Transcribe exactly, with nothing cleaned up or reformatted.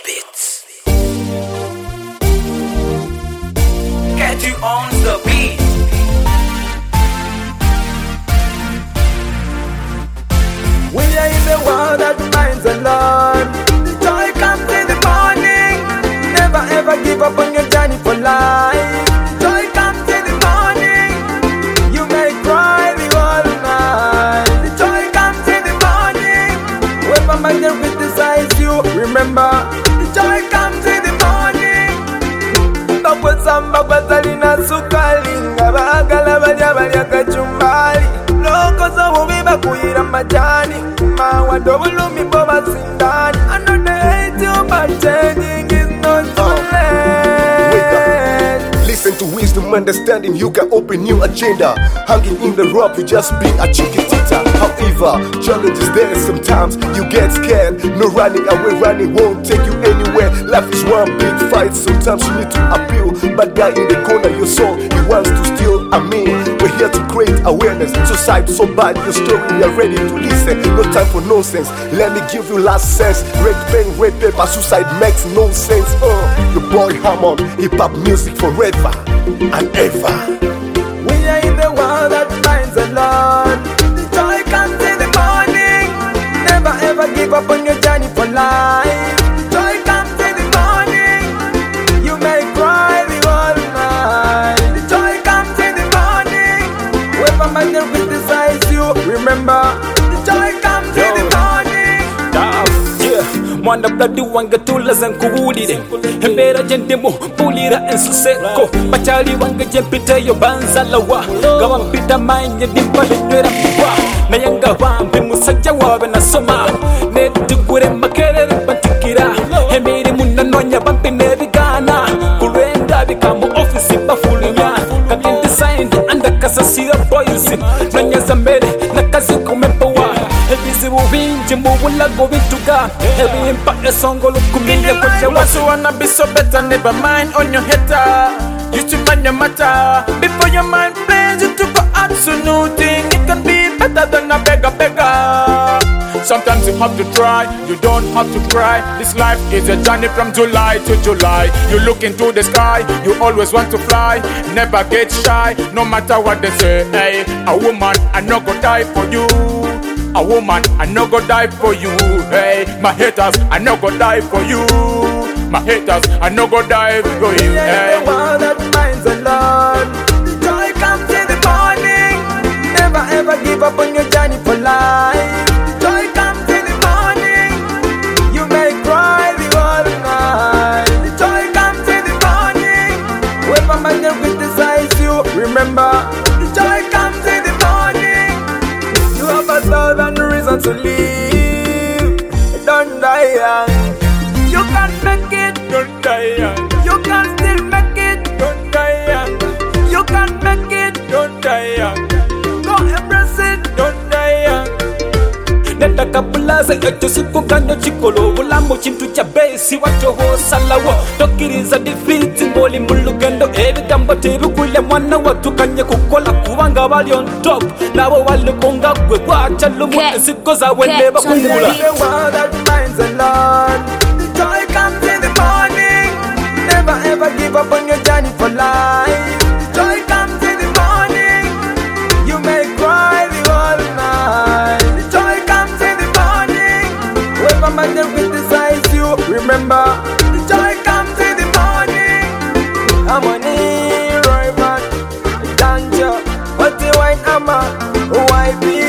Beats. Get you on the beat. We are in the world that finds a lot. The joy comes in the morning. Never ever give up on your journey for life. The joy comes in the morning. You may cry the whole night. The joy comes in the morning. When mama can criticize you, remember the joy comes in the morning. Babo samba batalina sukalinga bagala balya balya kachumbali. Loko za ubiba kuyira majani. Mawa dobulumi boba sindani. I know they hate you but changing is not so late. Listen to wisdom, understanding, you can open new agenda. Hanging in the rope, you just be a chiquitita. However, challenges there sometimes, you get scared. No running away, running won't take you anywhere. Life is one big fight, sometimes you need to appeal. Bad guy in the corner, your soul, he wants to steal. I mean, we're here to create awareness. Society so bad, your story, we are ready to listen. No time for nonsense, let me give you last sense. Red pen, red paper, suicide makes no sense. Uh, your boy Hammond, hip-hop music forever and ever. We are in the world that finds a lot. The joy comes in the morning. Never ever give up on your journey for life. The joy comes in the morning. You may cry the whole night. The joy comes in the morning. When mama can criticize you, remember the joy comes in the morning. Mwana bloody wanga tula zankuwulire Embera jendemu pulira ensuseko Bachali wanga jempite yo banzalawa Gawa mpita manye dimpale nywera mwa Nayanga wambi musajja wabe nasoma Netugure makerere bantikira Emiri munanonya bambi nebigana Kulwenda bikamu ofisi bafulunya Kakindi signed andakasa sira boys Nanyaza mbere nakazi kumepowa Ebizibu binji mubulago bituga Ebimpa esongolo kumile kwa You want to wanna be so better, never mind on your hater. You should mind your matter. Before your mind plays, you to go absolute thing. It can be better than a beggar beggar. Sometimes you have to try, you don't have to cry. This life is a journey from July to July. You look into the sky, you always want to fly. Never get shy, no matter what they say. Hey, a woman, I no go die for you. A woman, I no go die for you. Hey, my haters, I no go die for you. My haters, I no go die for you. Hey, the world that finds a lot. The joy comes in the morning. Never ever give up on your journey for life. The joy comes in the morning. You may cry the whole night. The joy comes in the morning. When mama can criticize you, remember the joy comes in the morning. You have a thousand reasons to live. Don't die young. You can make it. Don't die young. You can still make it. Don't die young. You can make it. Don't die young. Go embrace it. Don't die young. Nenda kabulaza echo siku ganyo chikolo Ulamu chintu cha besi wacho ho salawo Tokiriza defeat mboli mulugendo Ebi gamba tebi kule mwana watu kanye kukola Kuwanga wali on top Nawo wali konga kwe Wacha lumu ensiko za wende bakungula The world that finds a lot. The joy comes in the morning. Never ever give up on your journey for life. The joy comes in the morning. You may cry the whole night. The joy comes in the morning. When mama can criticize you, remember the joy comes in the morning. I'm on it, Roy man. Danger, what the wine, I'm a Y B.